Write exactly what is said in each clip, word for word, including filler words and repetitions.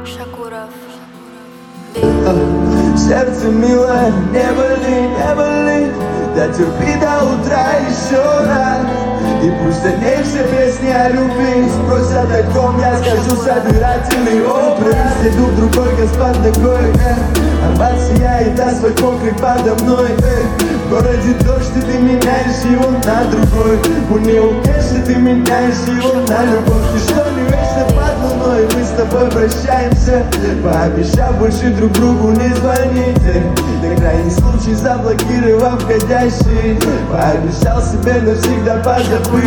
Шакуров. Сердце милое, не боли, не боли, дотерпи до утра еще раз. И пусть о ней все песни о любви спросят о ком, я скажу собирательный образ. Иду в другой господ ногой, арбат сияет, асфальт мокрый подо мной. В городе дождь, и ты меняешь его на другой. У него кэш, и ты меняешь его на любовь. Ты что, не вечно под луной, мы с тобой прощаемся, пообещав больше друг другу не звонить. На крайний случай заблокировав входящий, пообещал себе навсегда позабыть.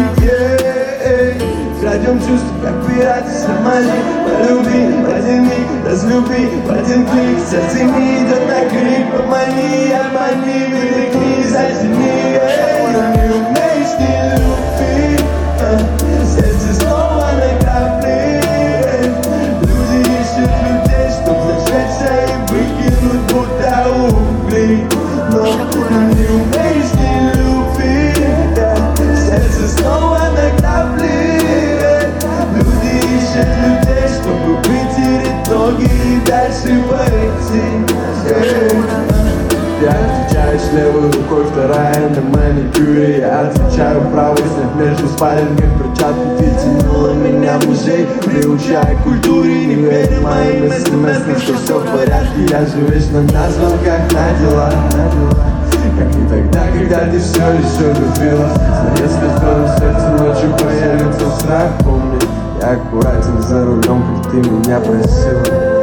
Крадем чувства, как пираты в Сомали. Полюби в один миг, разлюби в один клик. Сердце не идет на крик, помани, обмани, выдохни, затяни. Не умеешь, не люби, сердце снова на капли. Люди ищут людей, чтоб зажечься и выкинуть будто угли. Но не умеешь, не люби, сердце снова на капли. Люди ищут людей, чтобы вытереть ноги и дальше пойти. Я отвечаешь левой рукой, вторая на маникюре. Я отвечаю правой, снег между спален, как перчатки. Ты тянула меня мужей, приучая к культуре. Не верь моим смс, что все в порядке. Я же вечно на звонках, на дела, на дела. Как и тогда, когда ты все еще любила. Если в сердце ночью появится страх, помни, я аккуратен за рулем, как ты меня просила.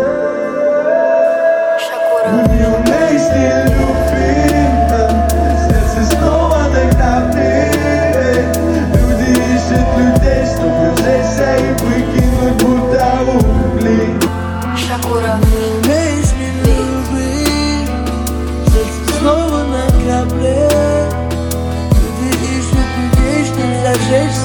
Не умеешь, не люби, сердце снова на капли. Люди ищут людей, чтобы сжечься и выкинуть будто угли. Шакуров. Не умеешь, не люби, сердце снова на капле. Люди ищут людей, чтобы зажечься